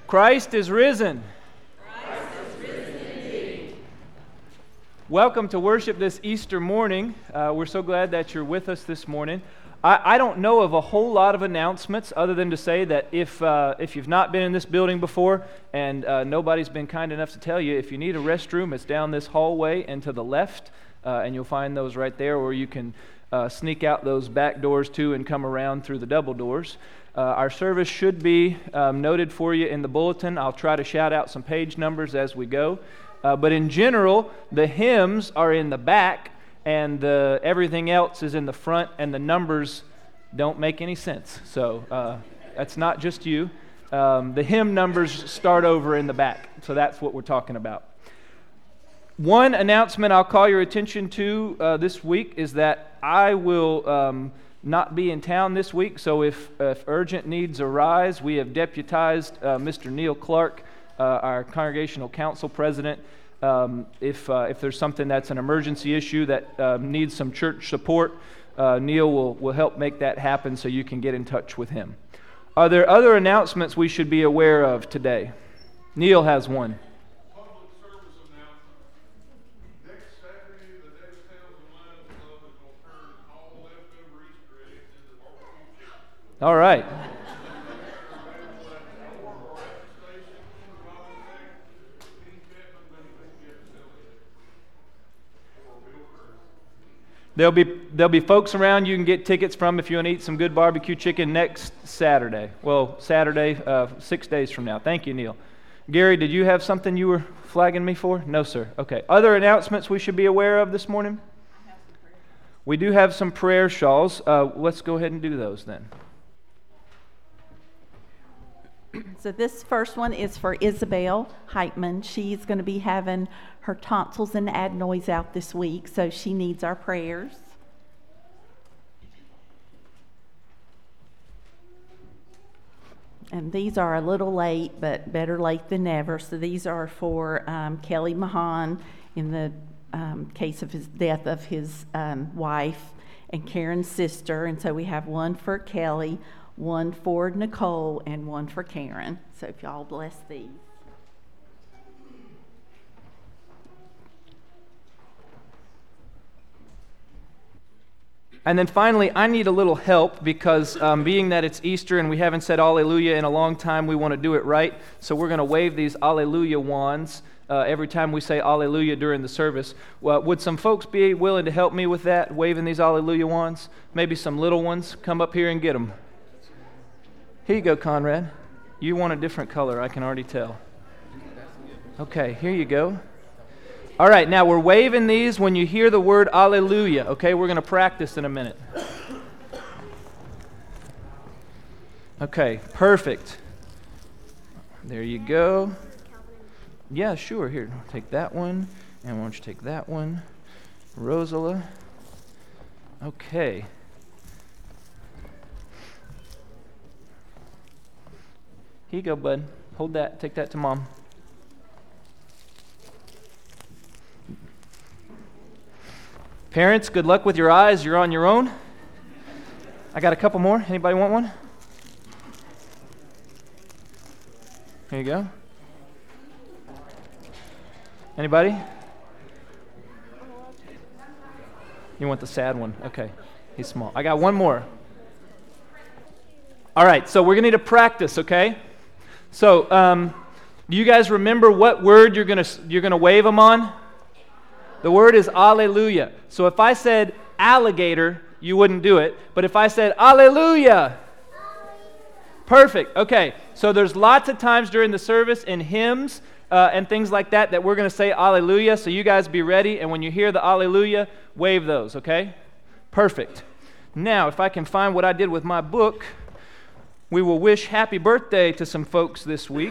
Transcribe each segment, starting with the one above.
Christ is risen. Christ is risen indeed. Welcome to worship this Easter morning. We're so glad that you're with us this morning. I don't know of a whole lot of announcements other than to say that if you've not been in this building before and nobody's been kind enough to tell you, if you need a restroom, it's down this hallway and to the left, and you'll find those right there, or you can sneak out those back doors too and come around through the double doors. Our service should be noted for you in the bulletin. I'll try to shout out some page numbers as we go. But in general, the hymns are in the back, and everything else is in the front, and the numbers don't make any sense. So that's not just you. The hymn numbers start over in the back, so that's what we're talking about. One announcement I'll call your attention to this week is that I will not be in town this week, so if urgent needs arise, we have deputized Mr. Neil Clark, our Congregational Council President. If there's something that's an emergency issue that needs some church support, Neil will help make that happen so you can get in touch with him. Are there other announcements we should be aware of today? Neil has one. Public service announcement. Next Saturday, the Davis Townsend Lions Club is going to turn all leftover Easter eggs into barbecue chicken. All right. There'll be folks around you can get tickets from if you want to eat some good barbecue chicken next Saturday. Well, Saturday, 6 days from now. Thank you, Neil. Gary, did you have something you were flagging me for? No, sir. Okay. Other announcements we should be aware of this morning? We do have some prayer shawls. Let's go ahead and do those then. So this first one is for Isabel Heitman. She's going to be having her tonsils and adenoids out this week, so she needs our prayers. And these are a little late, but better late than never. So these are for Kelly Mahan in the case of his death of his wife and Karen's sister. And so we have one for Kelly, one for Nicole, and one for Karen. So if y'all bless these. And then finally, I need a little help because being that it's Easter and we haven't said Alleluia in a long time, we want to do it right. So we're going to wave these Alleluia wands every time we say Alleluia during the service. Well, would some folks be willing to help me with that, waving these Alleluia wands? Maybe some little ones. Come up here and get them. Here you go, Conrad. You want a different color, I can already tell. Okay, here you go. All right, now we're waving these when you hear the word Alleluia, okay? We're going to practice in a minute. Okay, perfect. There you go. Yeah, sure. Here, take that one. And why don't you take that one? Rosala. Okay. Here you go, bud. Hold that. Take that to Mom. Parents, good luck with your eyes. You're on your own. I got a couple more. Anybody want one? Here you go. Anybody? You want the sad one? Okay. He's small. I got one more. All right, so we're going to need to practice, okay? So, do you guys remember what word you're going to wave them on? The word is Alleluia. So if I said alligator, you wouldn't do it. But if I said Alleluia, perfect. Okay, so there's lots of times during the service in hymns and things like that we're going to say Alleluia. So you guys be ready. And when you hear the Alleluia, wave those, okay? Perfect. Now, if I can find what I did with my book, we will wish happy birthday to some folks this week.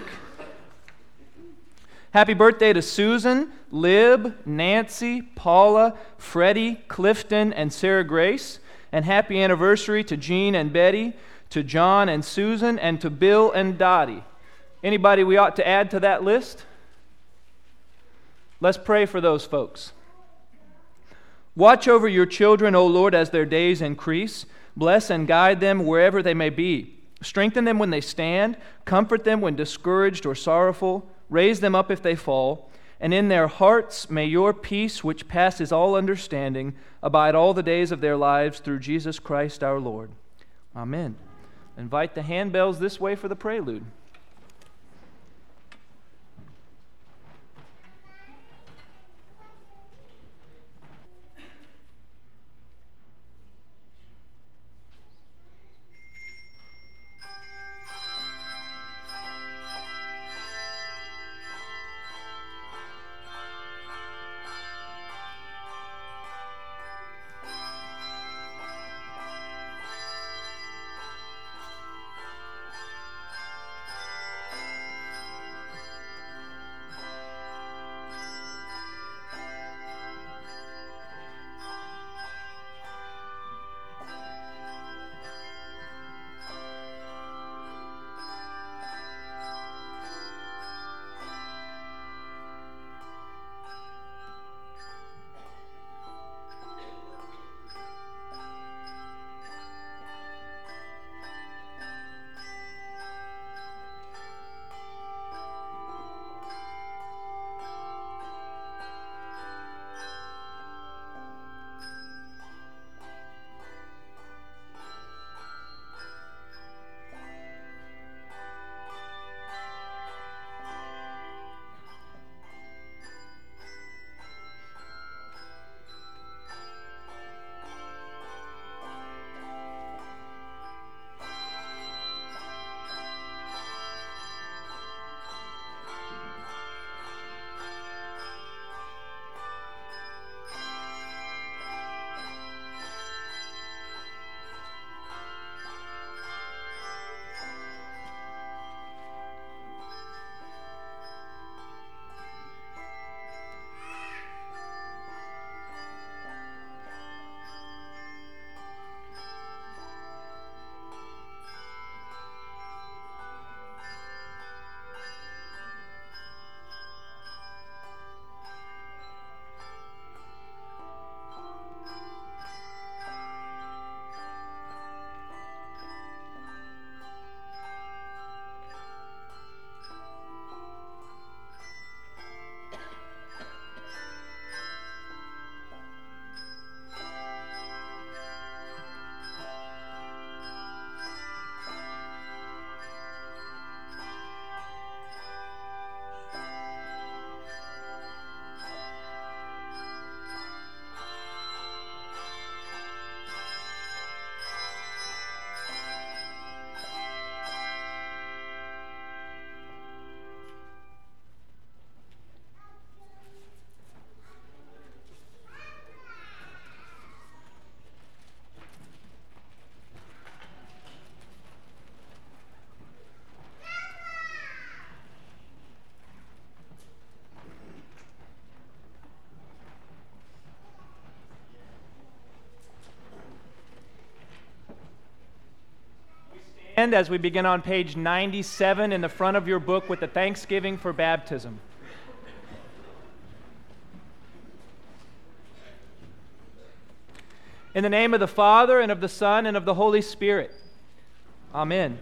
Happy birthday to Susan, Lib, Nancy, Paula, Freddie, Clifton, and Sarah Grace. And happy anniversary to Jean and Betty, to John and Susan, and to Bill and Dottie. Anybody we ought to add to that list? Let's pray for those folks. Watch over your children, O Lord, as their days increase. Bless and guide them wherever they may be. Strengthen them when they stand, comfort them when discouraged or sorrowful, raise them up if they fall, and in their hearts may your peace, which passes all understanding, abide all the days of their lives through Jesus Christ our Lord. Amen. Invite the handbells this way for the prelude. And as we begin on page 97 in the front of your book with the Thanksgiving for Baptism. In the name of the Father, and of the Son, and of the Holy Spirit. Amen.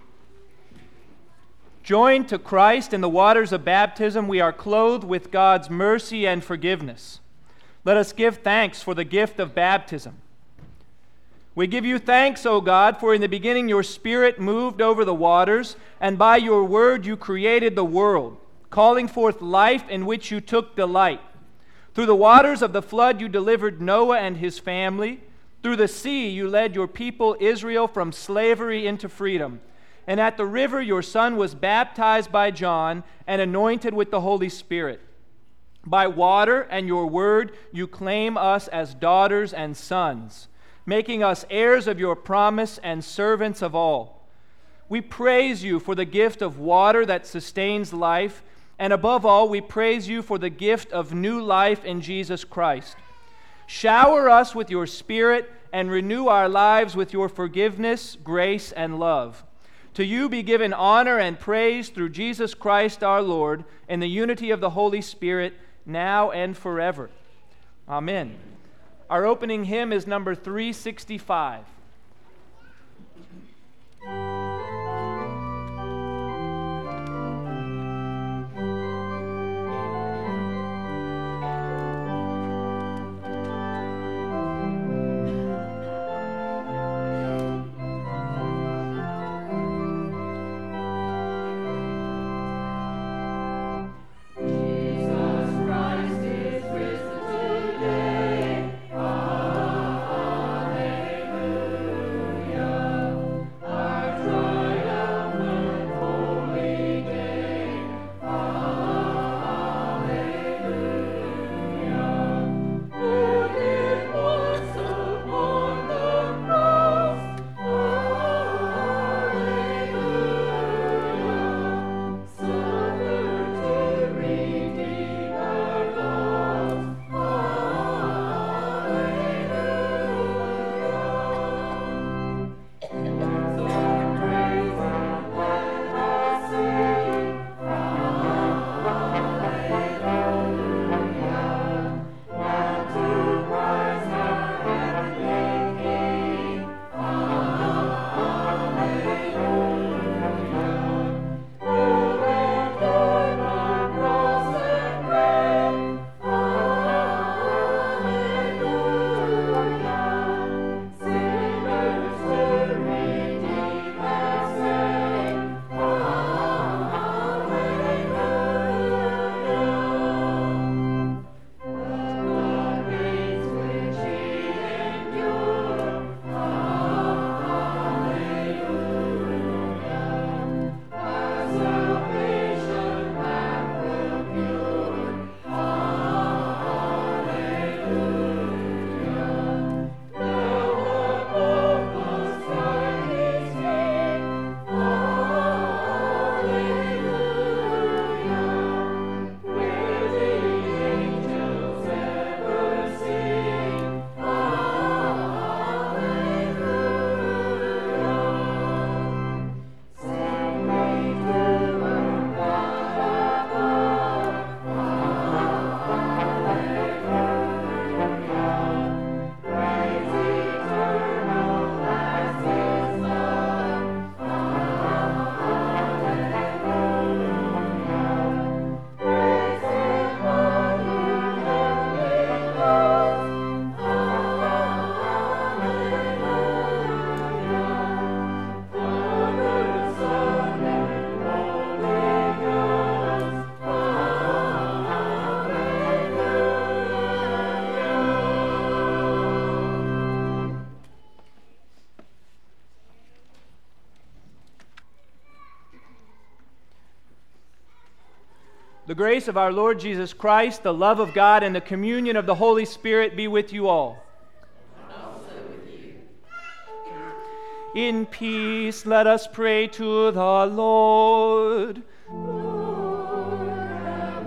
Joined to Christ in the waters of baptism, we are clothed with God's mercy and forgiveness. Let us give thanks for the gift of baptism. We give you thanks, O God, for in the beginning your Spirit moved over the waters, and by your word you created the world, calling forth life in which you took delight. Through the waters of the flood you delivered Noah and his family. Through the sea you led your people Israel from slavery into freedom. And at the river your Son was baptized by John and anointed with the Holy Spirit. By water and your word you claim us as daughters and sons, making us heirs of your promise and servants of all. We praise you for the gift of water that sustains life, and above all, we praise you for the gift of new life in Jesus Christ. Shower us with your Spirit and renew our lives with your forgiveness, grace, and love. To you be given honor and praise through Jesus Christ our Lord, in the unity of the Holy Spirit, now and forever. Amen. Our opening hymn is number 365. The grace of our Lord Jesus Christ, the love of God, and the communion of the Holy Spirit be with you all. In peace, let us pray to the Lord. Lord, have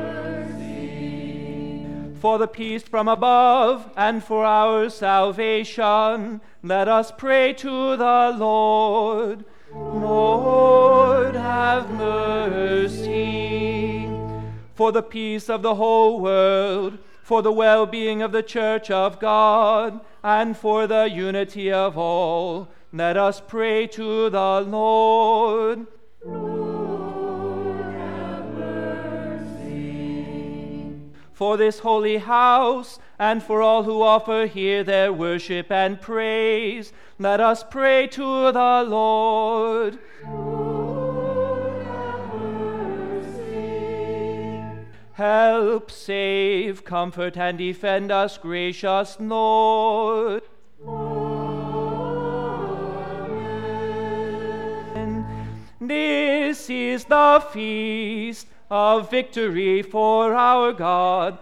mercy. For the peace from above and for our salvation, let us pray to the Lord. Lord, have mercy. For the peace of the whole world, for the well-being of the Church of God, and for the unity of all, let us pray to the Lord. Lord, have mercy. For this holy house, and for all who offer here their worship and praise, let us pray to the Lord. Lord, have mercy. Help, save, comfort, and defend us, gracious Lord. This is the feast of victory for our God.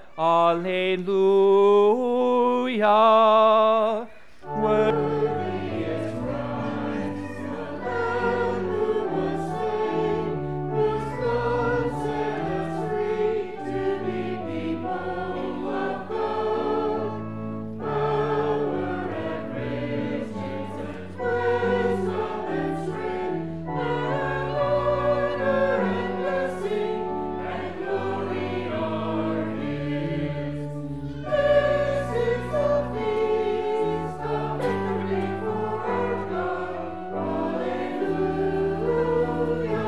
Alleluia. Worthy is Christ, the Lamb who was slain, whose blood set us free to be people of God. Power and riches and wisdom and strength, and honor and blessing and glory are His. This is the feast of victory for our God. Alleluia.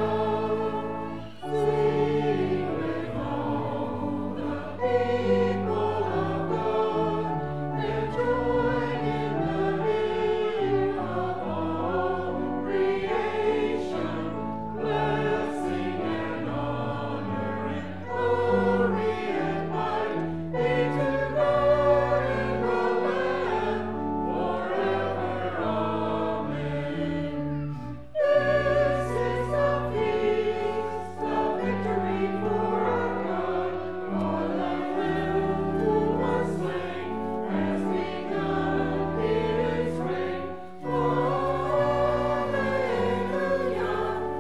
Sing with all the people of God, and join in the hymn of all creation. Blessing and honor and glory and might be to God and the Lamb forever. Amen. This is the feast of victory for our God. For the Lamb who was slain has begun His reign. Alleluia,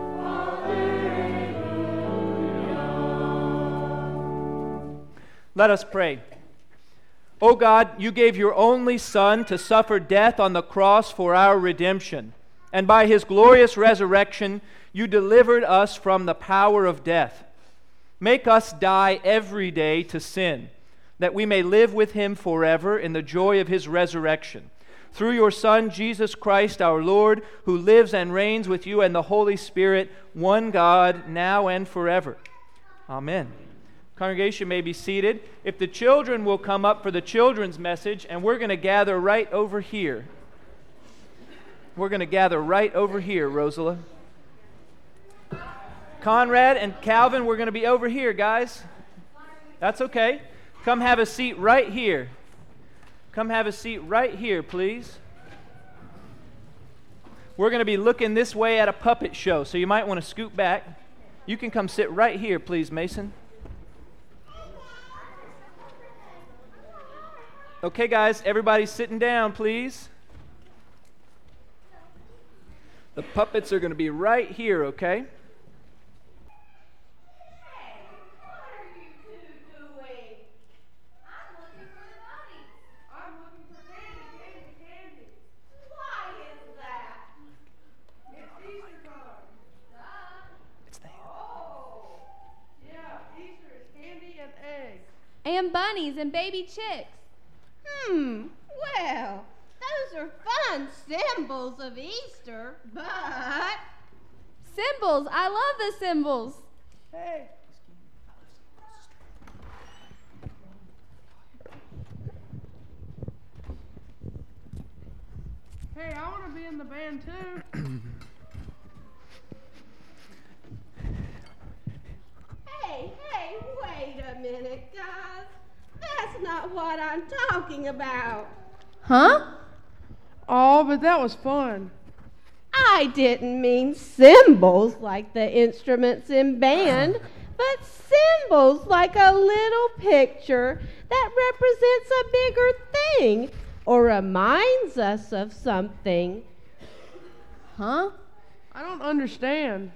alleluia. Let us pray. O God, you gave your only Son to suffer death on the cross for our redemption, and by his glorious resurrection, you delivered us from the power of death. Make us die every day to sin, that we may live with him forever in the joy of his resurrection. Through your Son, Jesus Christ our Lord, who lives and reigns with you and the Holy Spirit, one God, now and forever. Amen. Congregation may be seated. If the children will come up for the children's message, and we're going to gather right over here. We're going to gather right over here, Rosala. Conrad and Calvin, we're going to be over here, guys. That's okay. Come have a seat right here. Come have a seat right here, please. We're going to be looking this way at a puppet show, so you might want to scoot back. You can come sit right here, please, Mason. Okay, guys, everybody's sitting down, please. The puppets are going to be right here, okay? Hey, what are you two doing? I'm looking for the bunnies. I'm looking for candy. Why is that? It's Easter time. It's there. Oh, yeah, Easter is candy and eggs. And bunnies and baby chicks. Well, those are fun symbols of Easter, but Symbols. I love the symbols. Hey. Hey, I want to be in the band too. hey, wait a minute, guys. That's not what I'm talking about. Huh? Oh, but that was fun. I didn't mean symbols like the instruments in band, but symbols like a little picture that represents a bigger thing or reminds us of something. Huh? I don't understand.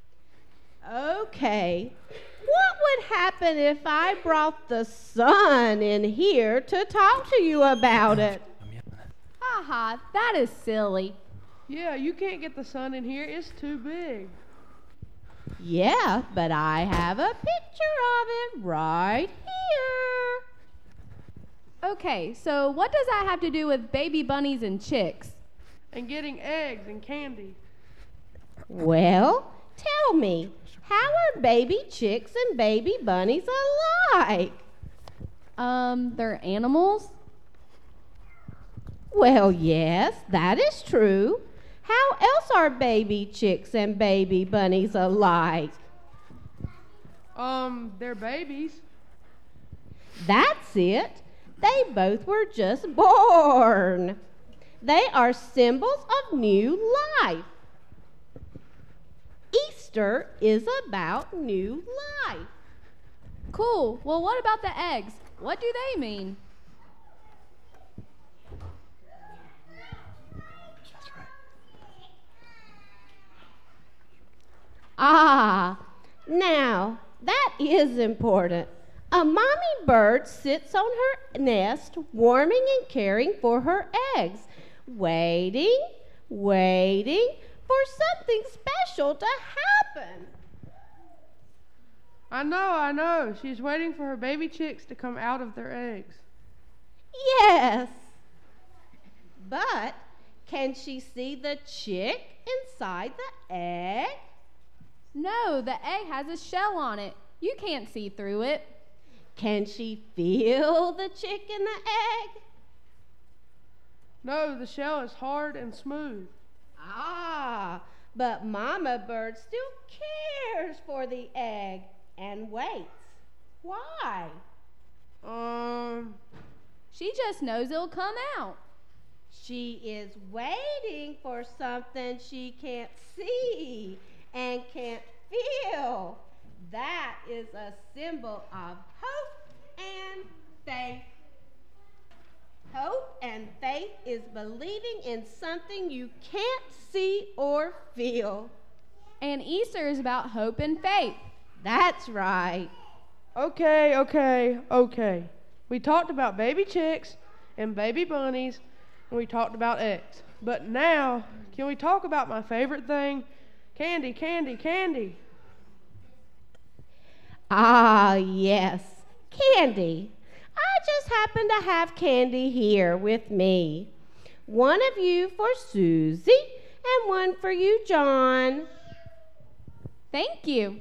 Okay. What would happen if I brought the sun in here to talk to you about it? Ha ha, that is silly. Yeah, you can't get the sun in here. It's too big. Yeah, but I have a picture of it right here. Okay, so what does that have to do with baby bunnies and chicks? And getting eggs and candy. Well, tell me, how are baby chicks and baby bunnies alike? They're animals? Well, yes, that is true. How else are baby chicks and baby bunnies alike? They're babies. That's it. They both were just born. They are symbols of new life. Easter is about new life. Cool. Well, what about the eggs? What do they mean? Ah, now that is important. A mommy bird sits on her nest, warming and caring for her eggs, waiting for something special to happen. I know. She's waiting for her baby chicks to come out of their eggs. Yes, but can she see the chick inside the egg? No, the egg has a shell on it. You can't see through it. Can she feel the chick in the egg? No, the shell is hard and smooth. Ah, but Mama Bird still cares for the egg and waits. Why? She just knows it'll come out. She is waiting for something she can't see and can't feel. That is a symbol of hope and faith. Hope and faith is believing in something you can't see or feel. And Easter is about hope and faith. That's right. Okay. We talked about baby chicks and baby bunnies, and we talked about eggs. But now, can we talk about my favorite thing? Candy. Ah, yes, candy. I just happen to have candy here with me. One of you for Susie and one for you, John. Thank you.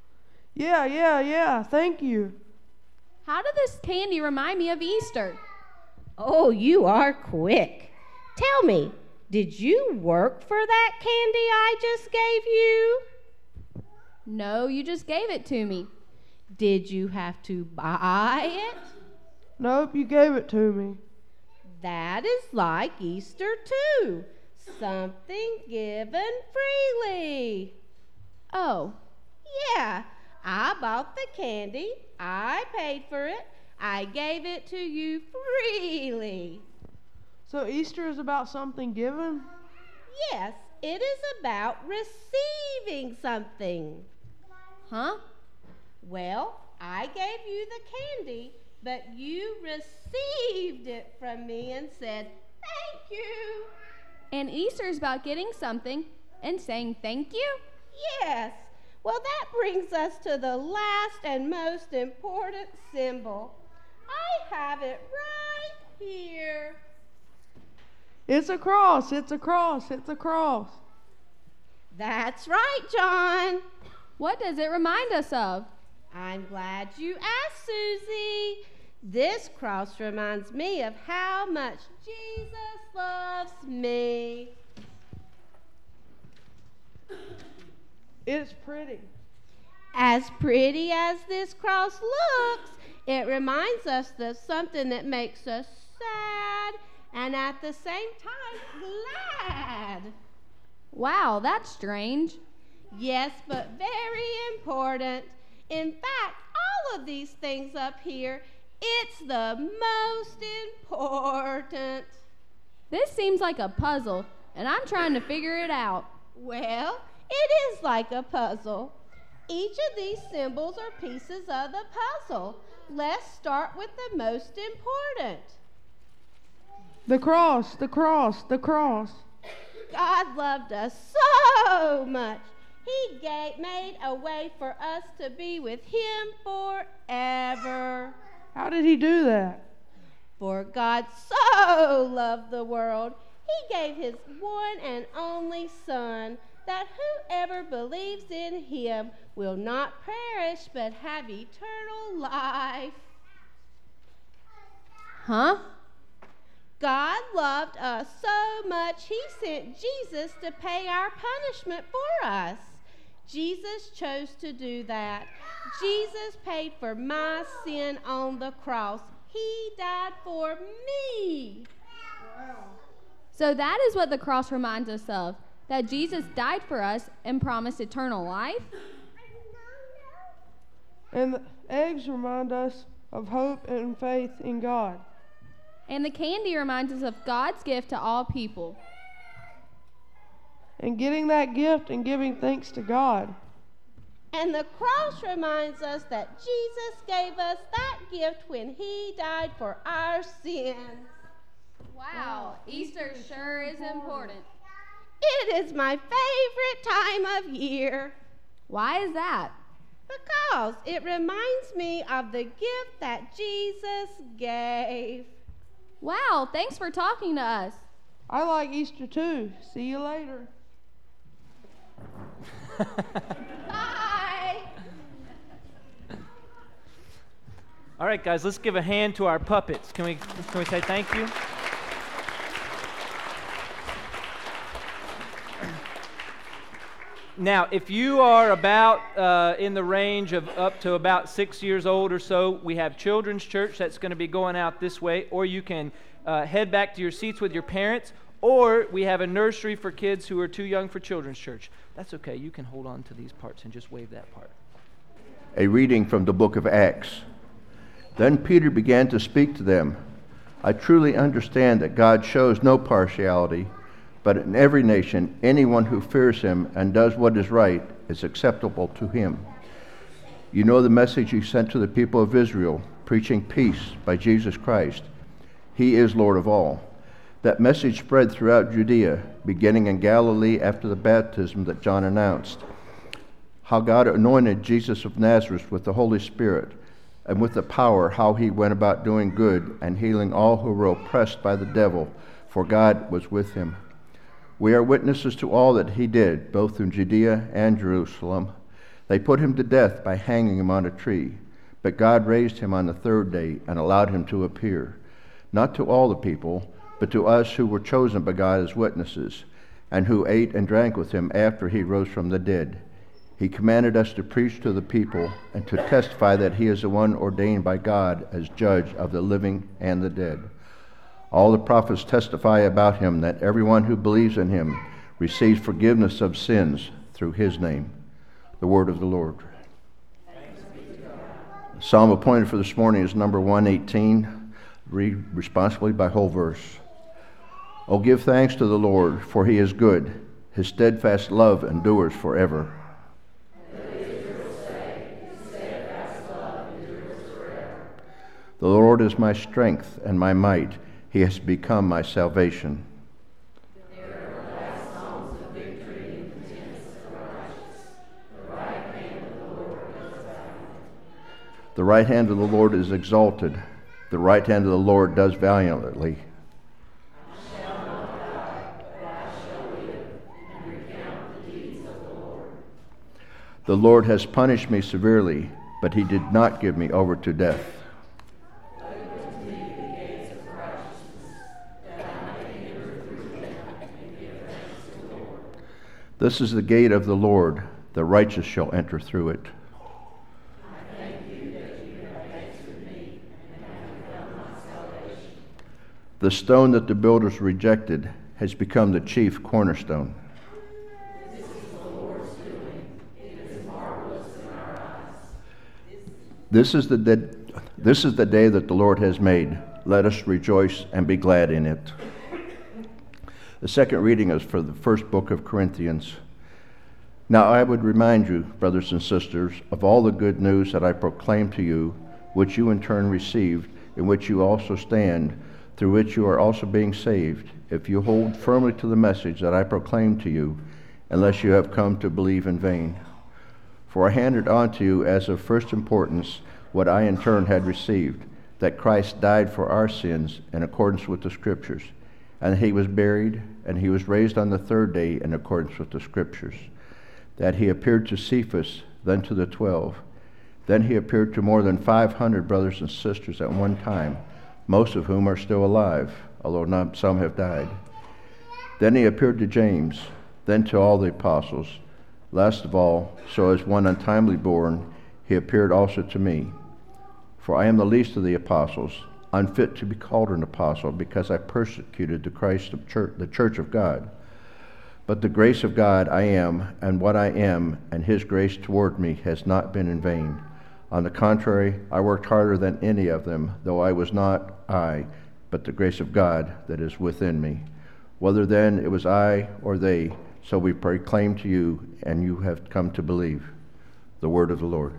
Yeah, thank you. How did this candy remind me of Easter? Oh, you are quick. Tell me, did you work for that candy I just gave you? No, you just gave it to me. Did you have to buy it? Nope, you gave it to me. That is like Easter too. Something given freely. Oh, Yeah, I bought the candy. I paid for it. I gave it to you freely. So Easter is about something given? Yes, it is about receiving something. huh? Well, I gave you the candy, but you received it from me and said, "Thank you." And Easter is about getting something and saying thank you? Yes. Well, that brings us to the last and most important symbol. I have it right here. It's a cross. That's right, John. What does it remind us of? I'm glad you asked, Susie. This cross reminds me of how much Jesus loves me. It's pretty. As pretty as this cross looks, it reminds us of something that makes us sad and at the same time glad. Wow, that's strange. Yes, but very important. In fact, all of these things up here, it's the most important. This seems like a puzzle, and I'm trying to figure it out. Well, it is like a puzzle. Each of these symbols are pieces of the puzzle. Let's start with the most important. The cross, the cross, the cross. God loved us so much. He made a way for us to be with Him forever. How did He do that? For God so loved the world, He gave His one and only Son, that whoever believes in Him will not perish but have eternal life. Huh? God loved us so much, He sent Jesus to pay our punishment for us. Jesus chose to do that. Jesus paid for my sin on the cross. He died for me. So that is what the cross reminds us of, that Jesus died for us and promised eternal life? And the eggs remind us of hope and faith in God. And the candy reminds us of God's gift to all people. And getting that gift and giving thanks to God. And the cross reminds us that Jesus gave us that gift when He died for our sins. Wow, Easter sure is important. It is my favorite time of year. Why is that? Because it reminds me of the gift that Jesus gave. Wow, thanks for talking to us. I like Easter too. See you later. Bye. All right, guys, let's give a hand to our puppets. Can we say thank you? Now, if you are about in the range of up to about 6 years old or so, we have children's church that's going to be going out this way, or you can head back to your seats with your parents, or we have a nursery for kids who are too young for children's church. That's okay. You can hold on to these parts and just wave that part. A reading from the book of Acts. Then Peter began to speak to them. I truly understand that God shows no partiality, but in every nation, anyone who fears Him and does what is right is acceptable to Him. You know the message He sent to the people of Israel, preaching peace by Jesus Christ. He is Lord of all. That message spread throughout Judea, beginning in Galilee after the baptism that John announced. How God anointed Jesus of Nazareth with the Holy Spirit and with the power, how He went about doing good and healing all who were oppressed by the devil, for God was with Him. We are witnesses to all that He did, both in Judea and Jerusalem. They put Him to death by hanging Him on a tree, but God raised Him on the third day and allowed Him to appear, not to all the people, but to us who were chosen by God as witnesses, and who ate and drank with Him after He rose from the dead. He commanded us to preach to the people and to testify that He is the one ordained by God as judge of the living and the dead. All the prophets testify about Him that everyone who believes in Him receives forgiveness of sins through His name. The word of the Lord. The psalm appointed for this morning is number 118. Read responsibly by whole verse. Oh, give thanks to the Lord, for He is good. His steadfast love endures forever. The Lord is my strength and my might. He has become my salvation. The right hand of the Lord is exalted. The right hand of the Lord does valiantly. The Lord has punished me severely, but He did not give me over to death. This is the gate of the Lord. The righteous shall enter through it. The stone that the builders rejected has become the chief cornerstone. This is the day that the Lord has made. Let us rejoice and be glad in it. The second reading is for the first book of Corinthians. Now I would remind you, brothers and sisters, of all the good news that I proclaimed to you, which you in turn received, in which you also stand, through which you are also being saved, if you hold firmly to the message that I proclaimed to you, unless you have come to believe in vain. For I handed on to you as of first importance what I in turn had received, that Christ died for our sins in accordance with the Scriptures, and he was buried, and he was raised on the third day in accordance with the Scriptures, that he appeared to Cephas, then to the 12. Then he appeared to more than 500 brothers and sisters at one time, most of whom are still alive, although some have died. Then he appeared to James, then to all the apostles. Last of all, so as one untimely born, he appeared also to me. For I am the least of the apostles, unfit to be called an apostle, because I persecuted the church of God. But the grace of God I am, and what I am, and his grace toward me has not been in vain. On the contrary, I worked harder than any of them, though I was not I, but the grace of God that is within me. Whether then it was I or they, so we proclaim to you, and you have come to believe. The word of the Lord.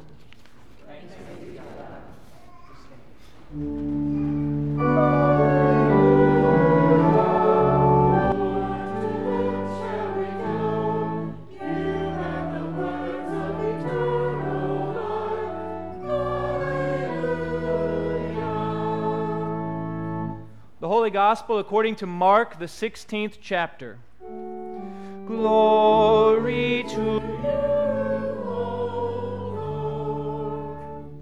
The Holy Gospel according to Mark, the 16th chapter. Glory to you, O Lord.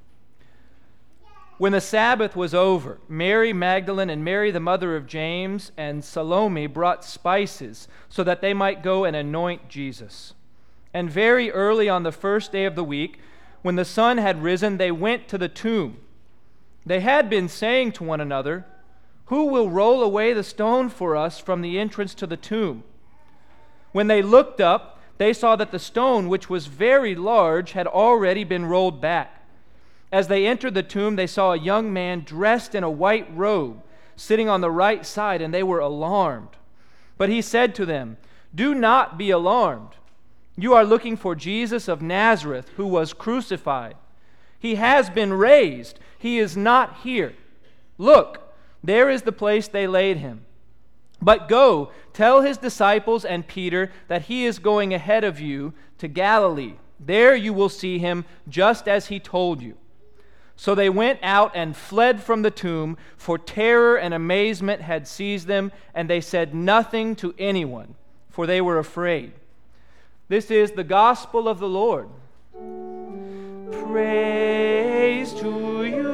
When the Sabbath was over, Mary Magdalene and Mary the mother of James and Salome brought spices so that they might go and anoint Jesus. And very early on the first day of the week, when the sun had risen, they went to the tomb. They had been saying to one another, "Who will roll away the stone for us from the entrance to the tomb?" When they looked up, they saw that the stone, which was very large, had already been rolled back. As they entered the tomb, they saw a young man dressed in a white robe, sitting on the right side, and they were alarmed. But he said to them, "Do not be alarmed. You are looking for Jesus of Nazareth, who was crucified. He has been raised. He is not here. Look, there is the place they laid him. But go, tell his disciples and Peter that he is going ahead of you to Galilee. There you will see him, just as he told you." So they went out and fled from the tomb, for terror and amazement had seized them, and they said nothing to anyone, for they were afraid. This is the gospel of the Lord. Praise to you,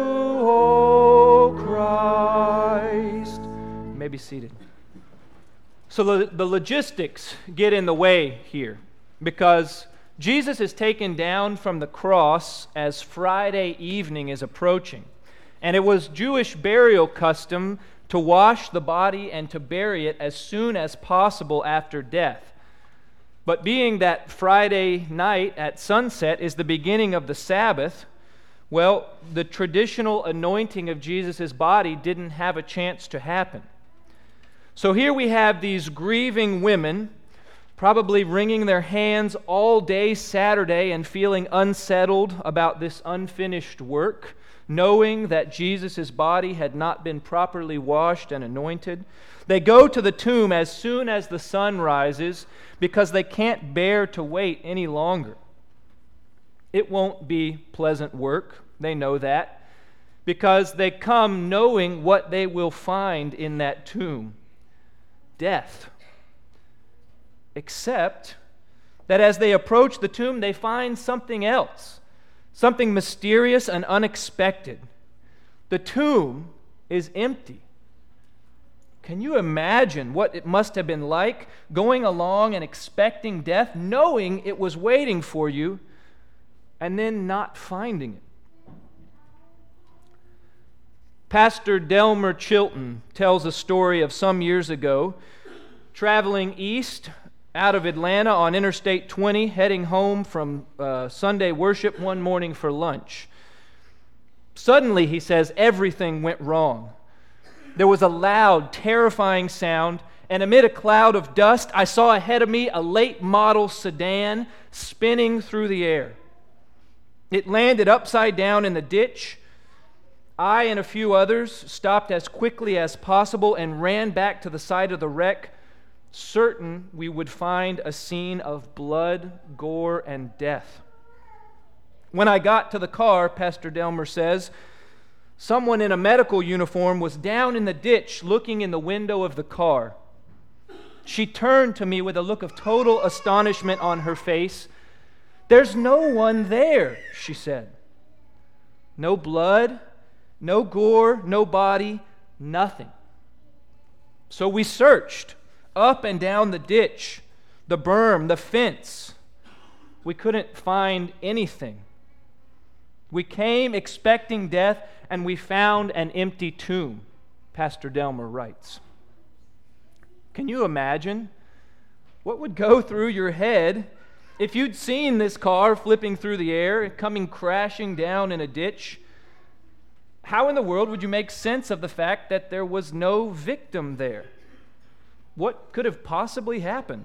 O Christ. You may be seated. So the logistics get in the way here, because Jesus is taken down from the cross as Friday evening is approaching. And it was Jewish burial custom to wash the body and to bury it as soon as possible after death. But being that Friday night at sunset is the beginning of the Sabbath, well, the traditional anointing of Jesus' body didn't have a chance to happen. So here we have these grieving women, probably wringing their hands all day Saturday and feeling unsettled about this unfinished work, knowing that Jesus' body had not been properly washed and anointed. They go to the tomb as soon as the sun rises because they can't bear to wait any longer. It won't be pleasant work, they know that, because they come knowing what they will find in that tomb: death. Except that as they approach the tomb, they find something else, something mysterious and unexpected. The tomb is empty. Can you imagine what it must have been like going along and expecting death, knowing it was waiting for you, and then not finding it? Pastor Delmer Chilton tells a story of some years ago, traveling east out of Atlanta on Interstate 20, heading home from Sunday worship one morning for lunch. Suddenly, he says, everything went wrong. There was a loud, terrifying sound, and amid a cloud of dust, I saw ahead of me a late model sedan spinning through the air. It landed upside down in the ditch. I and a few others stopped as quickly as possible and ran back to the site of the wreck, certain we would find a scene of blood, gore, and death. When I got to the car, Pastor Delmer says, someone in a medical uniform was down in the ditch looking in the window of the car. She turned to me with a look of total astonishment on her face. "There's no one there," she said. No blood, no gore, no body, nothing. So we searched up and down the ditch, the berm, the fence. We couldn't find anything. We came expecting death, and we found an empty tomb, Pastor Delmer writes. Can you imagine what would go through your head if you'd seen this car flipping through the air, coming crashing down in a ditch? How in the world would you make sense of the fact that there was no victim there? What could have possibly happened?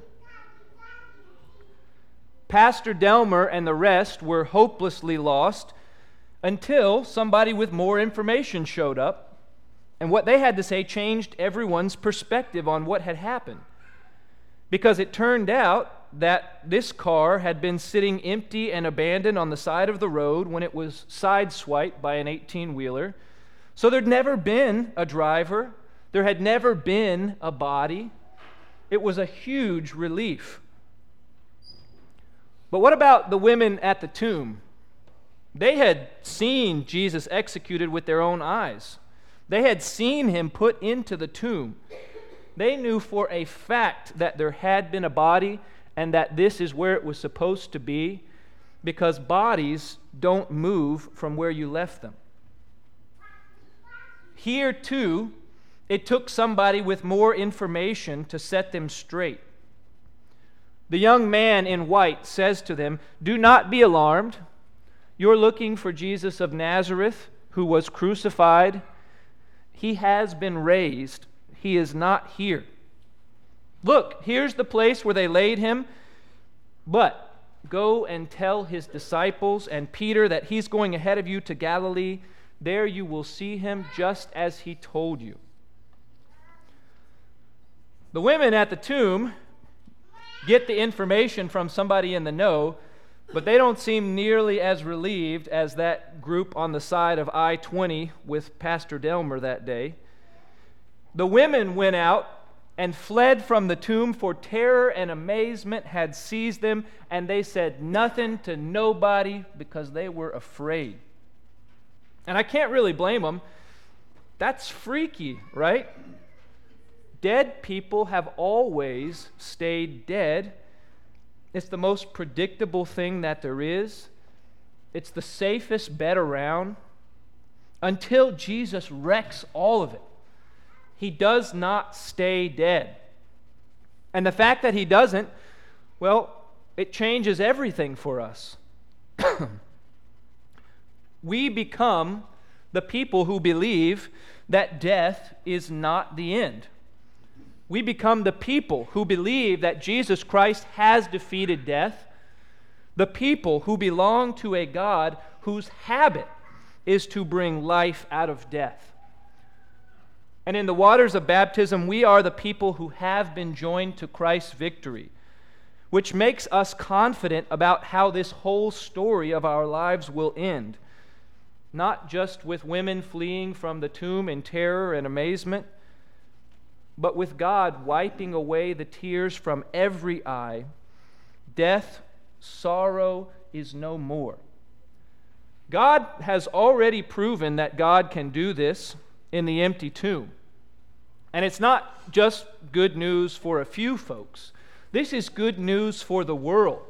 Pastor Delmer and the rest were hopelessly lost until somebody with more information showed up, and what they had to say changed everyone's perspective on what had happened. Because it turned out that this car had been sitting empty and abandoned on the side of the road when it was sideswiped by an 18-wheeler. So there'd never been a driver. There had never been a body. It was a huge relief. But what about the women at the tomb? They had seen Jesus executed with their own eyes. They had seen him put into the tomb. They knew for a fact that there had been a body and that this is where it was supposed to be, because bodies don't move from where you left them. Here, too, it took somebody with more information to set them straight. The young man in white says to them, "Do not be alarmed. You're looking for Jesus of Nazareth, who was crucified. He has been raised. He is not here. Look, here's the place where they laid him. But go and tell his disciples and Peter that he's going ahead of you to Galilee. There you will see him just as he told you." The women at the tomb get the information from somebody in the know, but they don't seem nearly as relieved as that group on the side of I-20 with Pastor Delmer that day. The women went out and fled from the tomb, for terror and amazement had seized them, and they said nothing to nobody because they were afraid. And I can't really blame them. That's freaky, right? Dead people have always stayed dead. It's the most predictable thing that there is. It's the safest bet around until Jesus wrecks all of it. He does not stay dead. And the fact that he doesn't, well, it changes everything for us. We become the people who believe that death is not the end. We become the people who believe that Jesus Christ has defeated death, the people who belong to a God whose habit is to bring life out of death. And in the waters of baptism, we are the people who have been joined to Christ's victory, which makes us confident about how this whole story of our lives will end, not just with women fleeing from the tomb in terror and amazement, but with God wiping away the tears from every eye. Death, sorrow is no more. God has already proven that God can do this in the empty tomb. And it's not just good news for a few folks. This is good news for the world.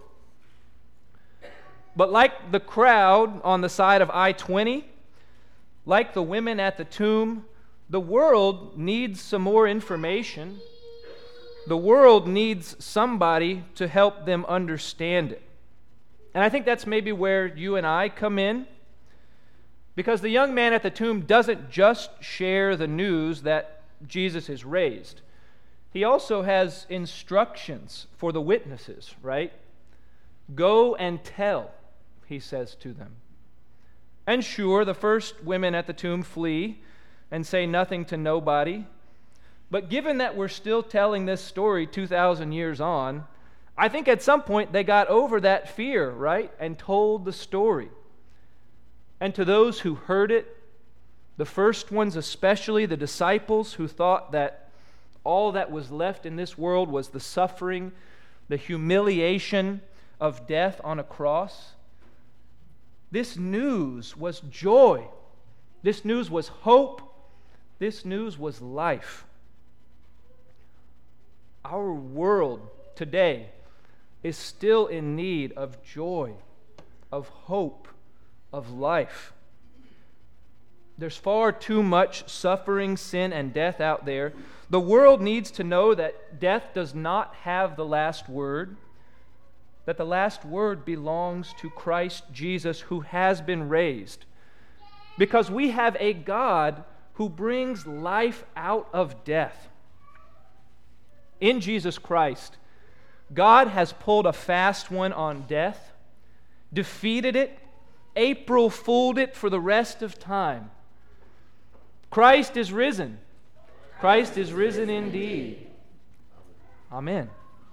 But like the crowd on the side of I-20, like the women at the tomb, the world needs some more information. the world needs somebody to help them understand it. And I think that's maybe where you and I come in, because the young man at the tomb doesn't just share the news that Jesus is raised. He also has instructions for the witnesses, right? Go and tell, he says to them. And sure, the first women at the tomb flee and say nothing to nobody. But given that we're still telling this story 2,000 years on, I think at some point they got over that fear, right? And told the story. And to those who heard it, the first ones especially, the disciples who thought that all that was left in this world was the suffering, the humiliation of death on a cross, this news was joy. This news was hope. This news was life. Our world today is still in need of joy, of hope, of life. There's far too much suffering, sin, and death out there. The world needs to know that death does not have the last word, that the last word belongs to Christ Jesus, who has been raised. Because we have a God who brings life out of death. In Jesus Christ, God has pulled a fast one on death, defeated it, April fooled it for the rest of time. Christ is risen. Christ is risen indeed. Amen.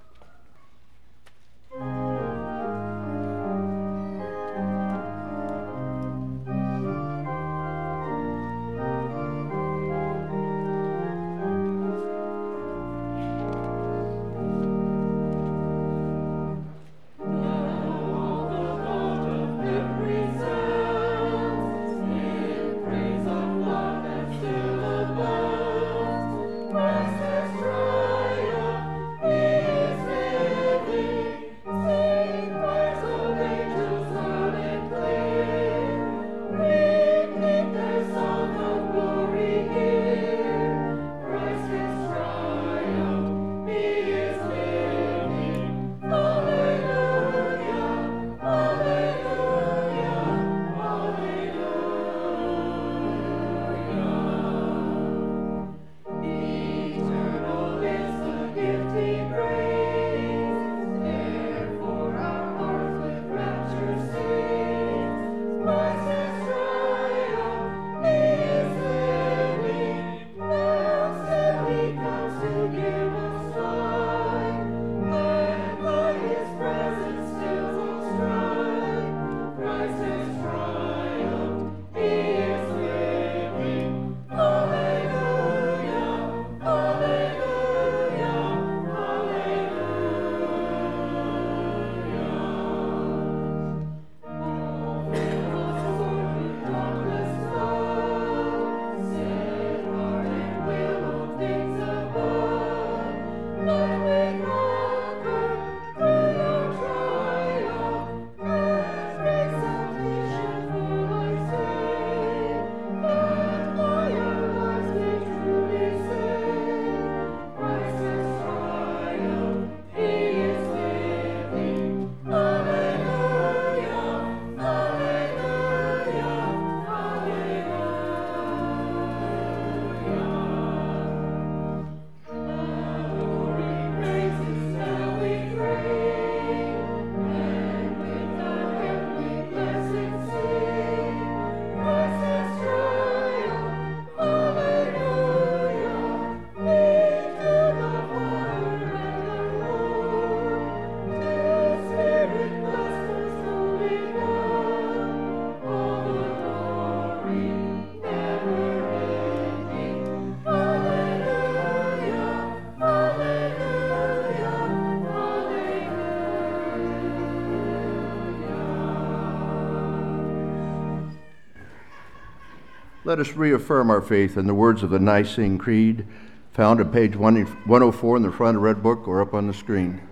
Let us reaffirm our faith in the words of the Nicene Creed, found on page 104 in the front of the Red Book or up on the screen.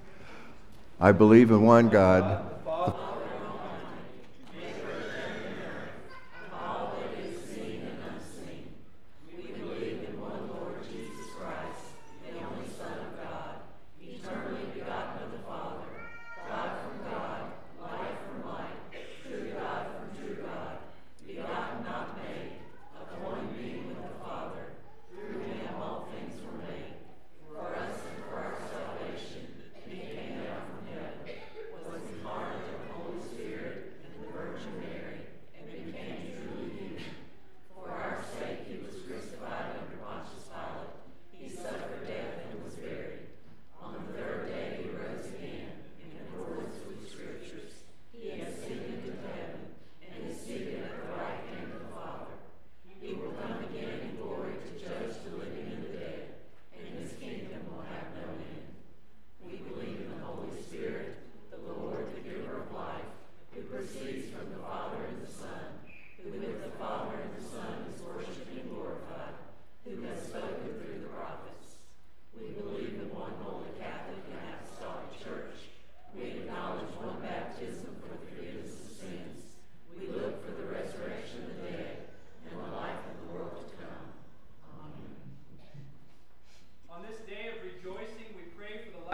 I believe in one God, We believe in one Lord Jesus Christ, the only Son of God,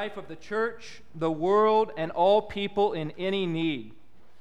life of the church, the world, and all people in any need.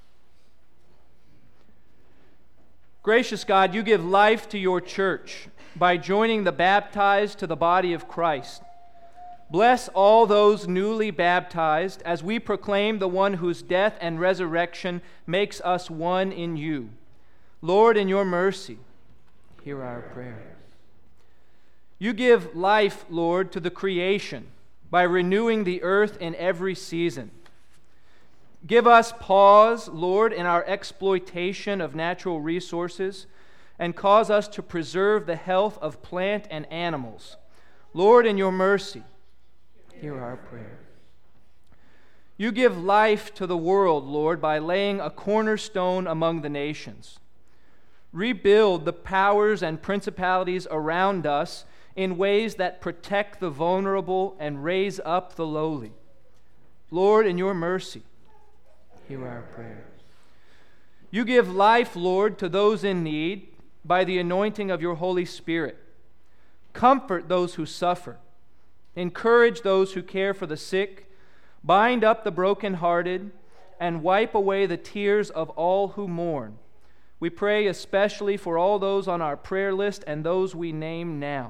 Gracious God, you give life to your church by joining the baptized to the body of Christ. Bless all those newly baptized as we proclaim the one whose death and resurrection makes us one in you. Lord, in your mercy, hear our prayer. You give life, Lord, to the creation by renewing the earth in every season. Give us pause, Lord, in our exploitation of natural resources, and cause us to preserve the health of plant and animals. Lord, in your mercy, hear our prayer. You give life to the world, Lord, by laying a cornerstone among the nations. Rebuild the powers and principalities around us in ways that protect the vulnerable and raise up the lowly. Lord, in your mercy, hear our prayer. You give life, Lord, to those in need by the anointing of your Holy Spirit. Comfort those who suffer. Encourage those who care for the sick. Bind up the brokenhearted, and wipe away the tears of all who mourn. We pray especially for all those on our prayer list and those we name now.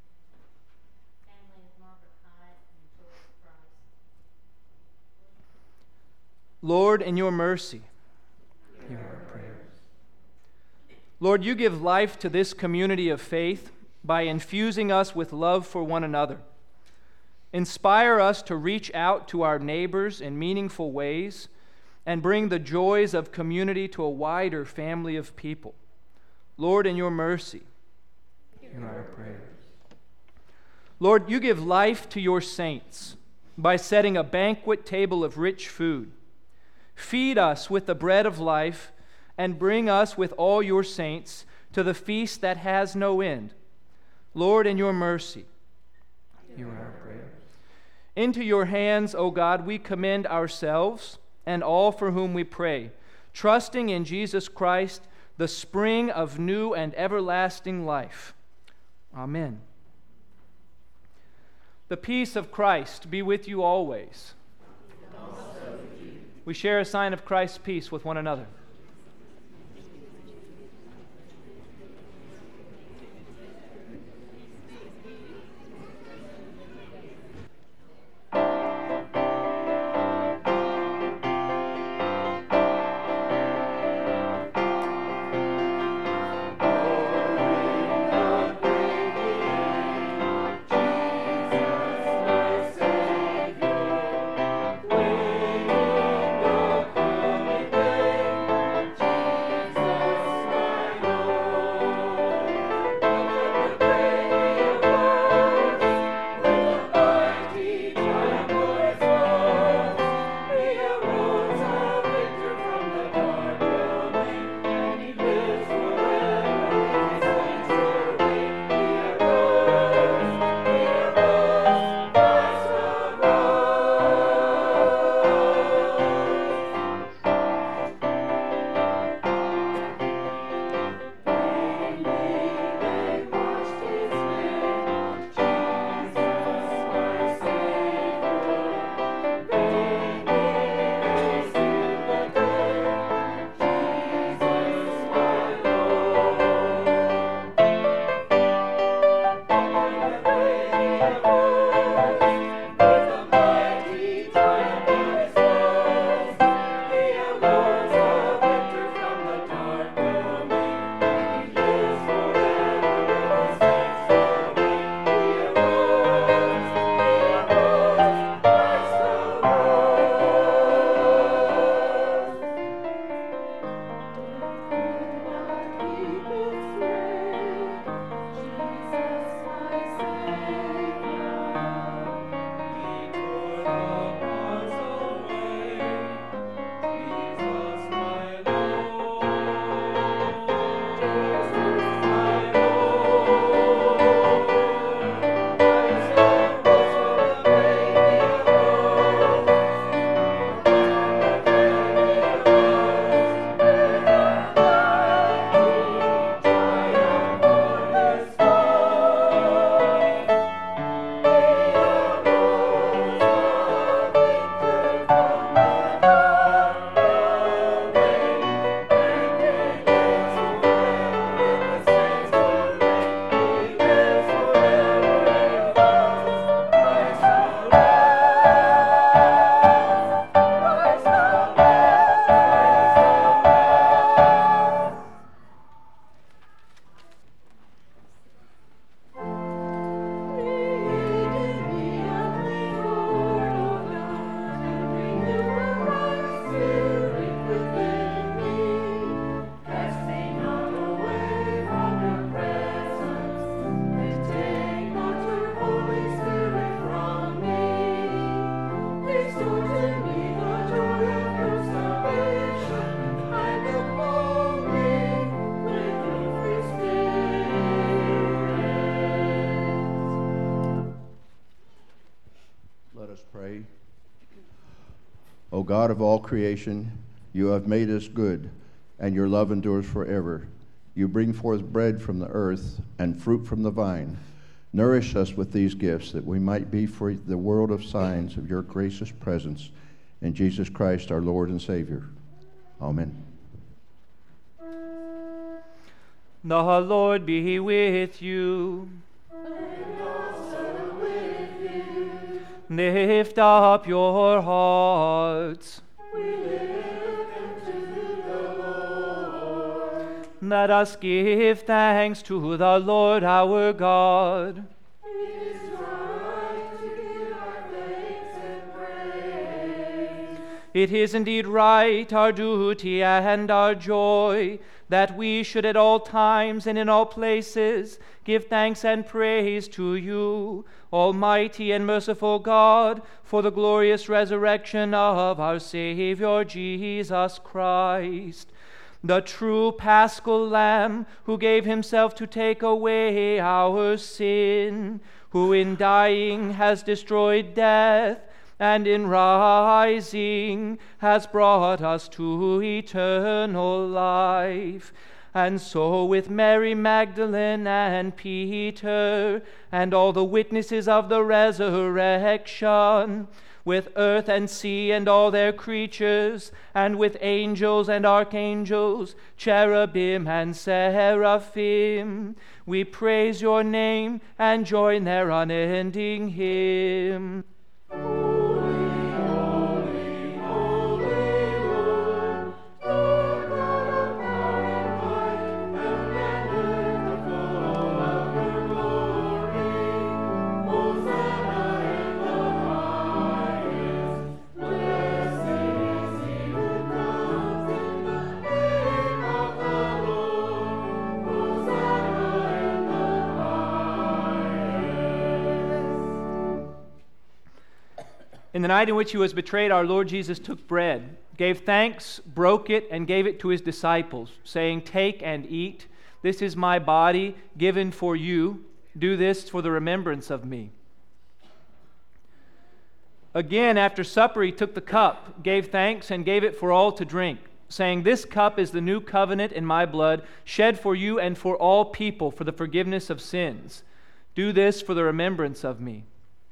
Lord, in your mercy, hear our prayers. Lord, you give life to this community of faith by infusing us with love for one another. Inspire us to reach out to our neighbors in meaningful ways and bring the joys of community to a wider family of people. Lord, in your mercy, hear our prayers. Lord, you give life to your saints by setting a banquet table of rich food. Feed us with the bread of life and bring us with all your saints to the feast that has no end. Lord, in your mercy, hear our prayer. Into your hands, O God, we commend ourselves and all for whom we pray, trusting in Jesus Christ, the spring of new and everlasting life. Amen. The peace of Christ be with you always. We share a sign of Christ's peace with one another. Savior, waiting the coming day. O God of all creation, you have made us good, and your love endures forever. You bring forth bread from the earth and fruit from the vine. Nourish us with these gifts, that we might be for the world of signs of your gracious presence. In Jesus Christ, our Lord and Savior. Amen. The Lord be with you. And also with you. Lift up your hearts. We lift them to the Lord. Let us give thanks to the Lord our God. It is right to give our thanks and praise. It is indeed right, our duty and our joy, that we should at all times and in all places give thanks and praise to you, Almighty and merciful God, for the glorious resurrection of our Savior Jesus Christ, the true Paschal Lamb, who gave himself to take away our sin, who in dying has destroyed death, and in rising has brought us to eternal life. And so with Mary Magdalene and Peter and all the witnesses of the resurrection, with earth and sea and all their creatures, and with angels and archangels, cherubim and seraphim, we praise your name and join their unending hymn. In the night in which he was betrayed, our Lord Jesus took bread, gave thanks, broke it, and gave it to his disciples, saying, "Take and eat. This is my body given for you. Do this for the remembrance of me." Again, after supper, he took the cup, gave thanks, and gave it for all to drink, saying, "This cup is the new covenant in my blood, shed for you and for all people for the forgiveness of sins. Do this for the remembrance of me."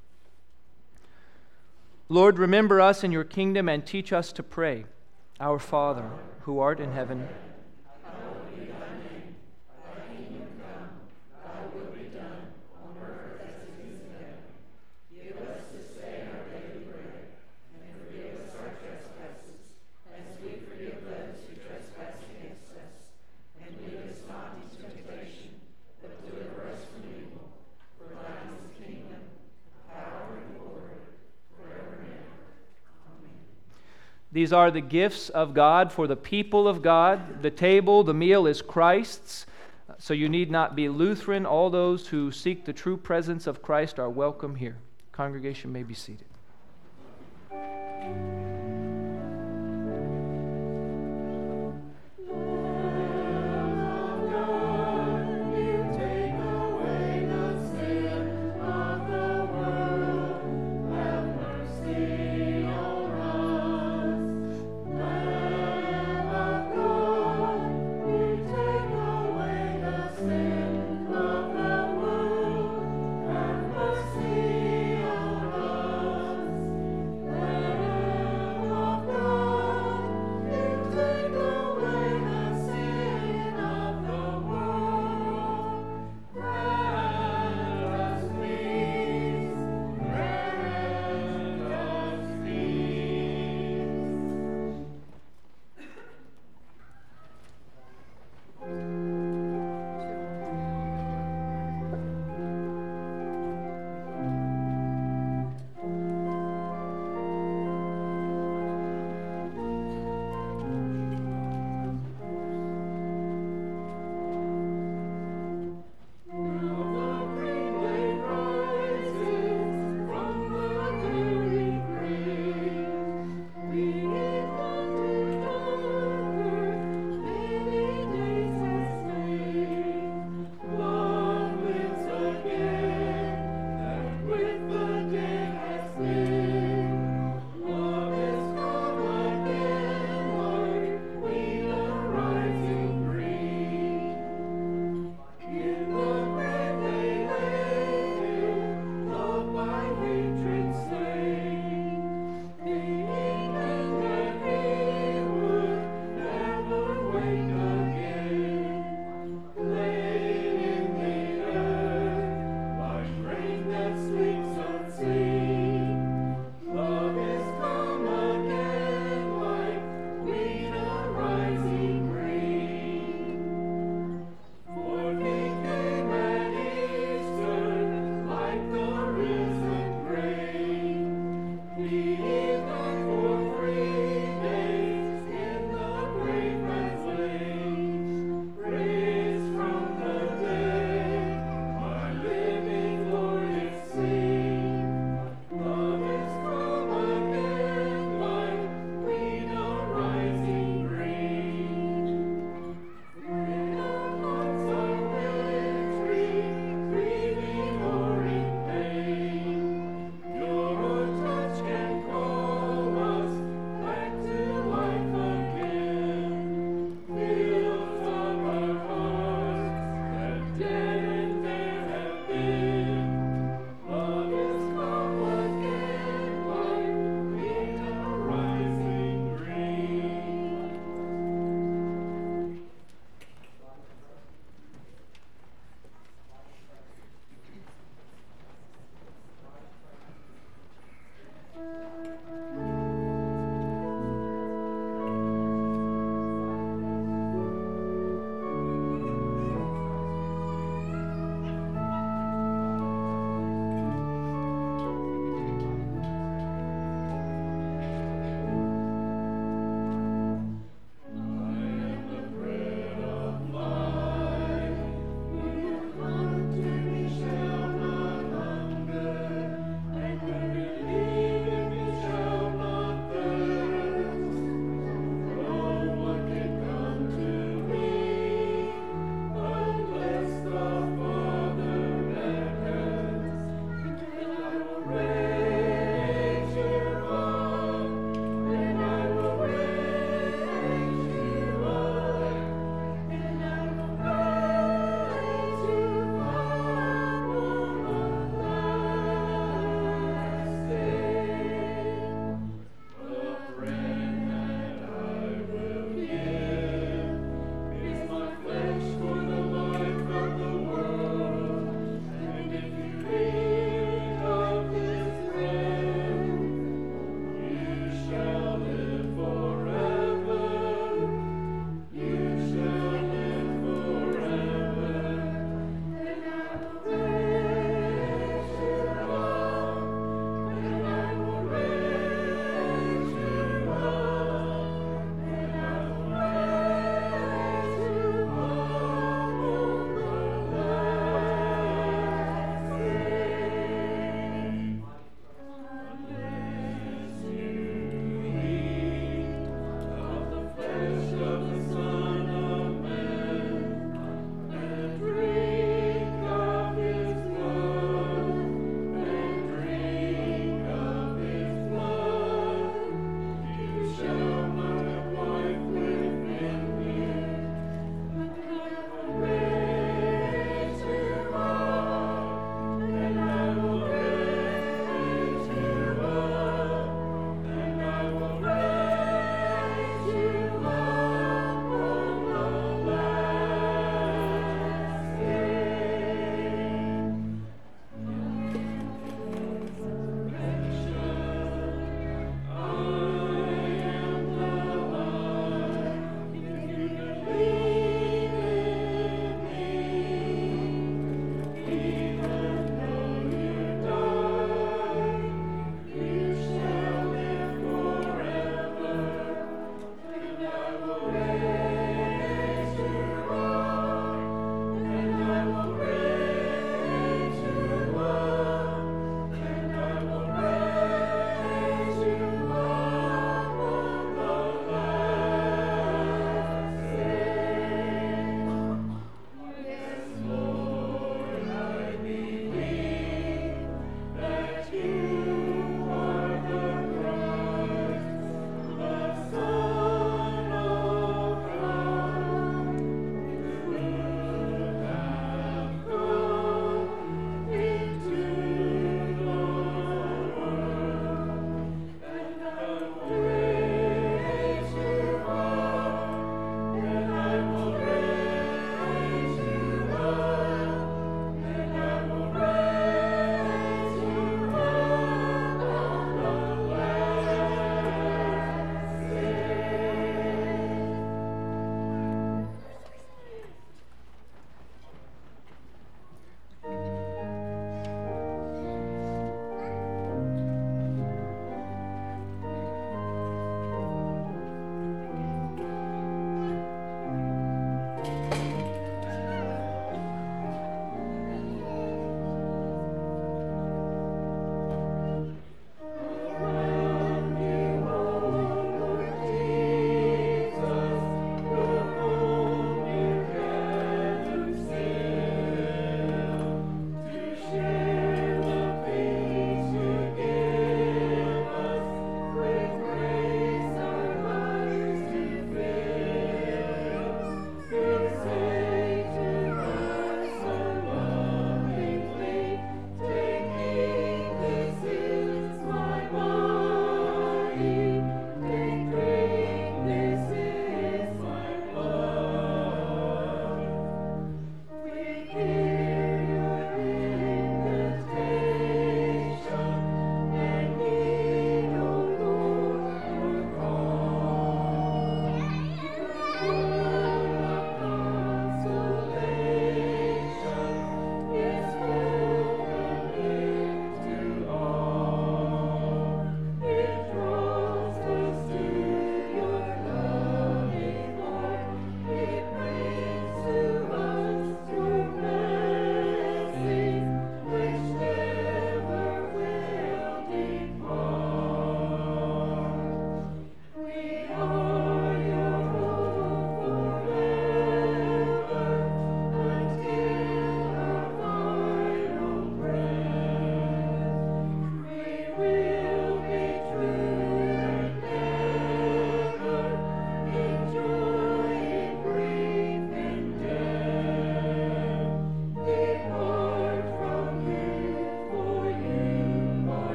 Lord, remember us in your kingdom and teach us to pray. Our Father, who art in heaven, Hallowed be thy name. Thy kingdom come. Thy will be done on earth as it is in heaven. Give us this day our daily bread, and forgive us our trespasses, as we forgive those who trespass against us. And lead us not into temptation, but deliver us from evil. For thine is the kingdom, the power, and the glory, forever and ever. Amen. These are the gifts of God for the people of God. The table, the meal is Christ's, so you need not be Lutheran. All those who seek the true presence of Christ are welcome here. Congregation may be seated.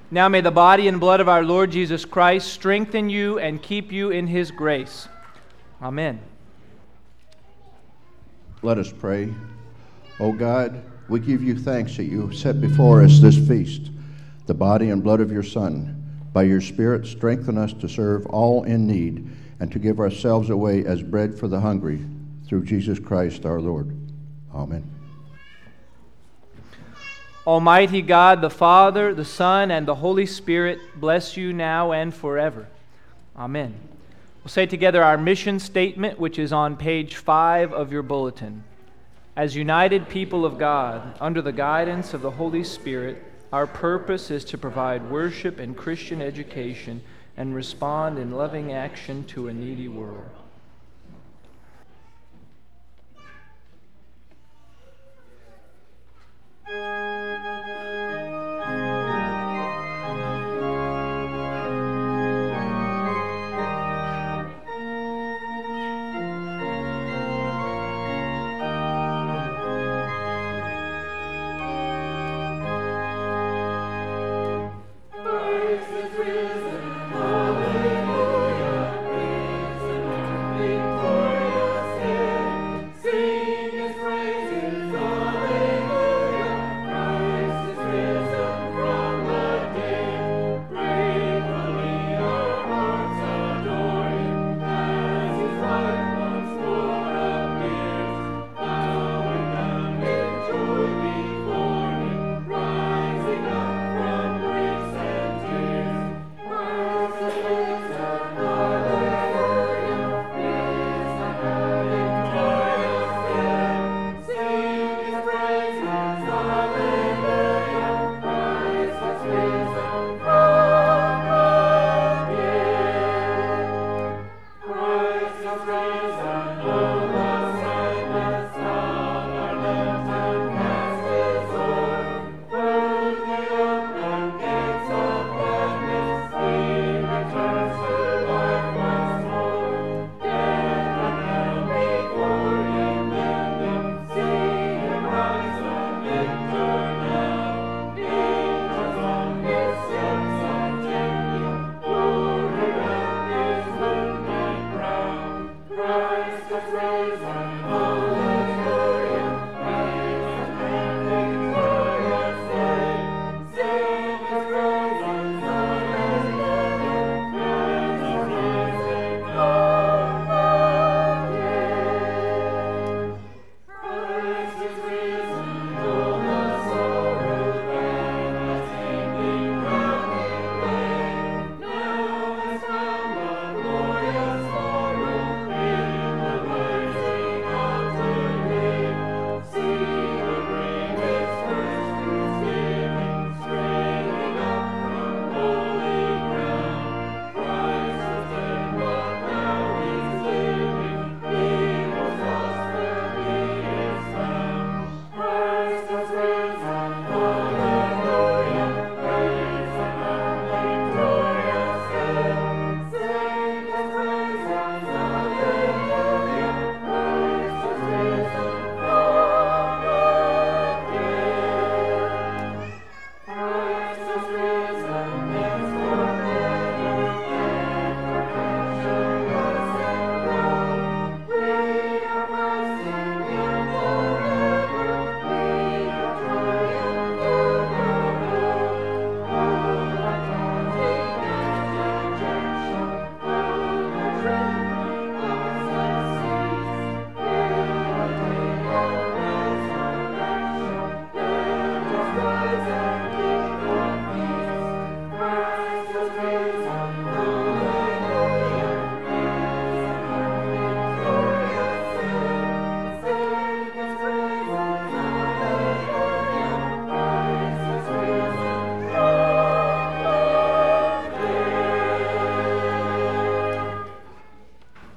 Now may the body and blood of our Lord Jesus Christ strengthen you and keep you in His grace. Amen. Let us pray. O God, we give you thanks that you have set before us this feast, the body and blood of your Son. By your Spirit, strengthen us to serve all in need and to give ourselves away as bread for the hungry, through Jesus Christ our Lord. Amen. Almighty God, the Father, the Son, and the Holy Spirit bless you now and forever. Amen. We'll say together our mission statement, which is on page 5 of your bulletin. As united people of God, under the guidance of the Holy Spirit, our purpose is to provide worship and Christian education and respond in loving action to a needy world.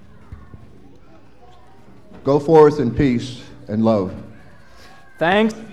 Go forth in peace and love. Thanks.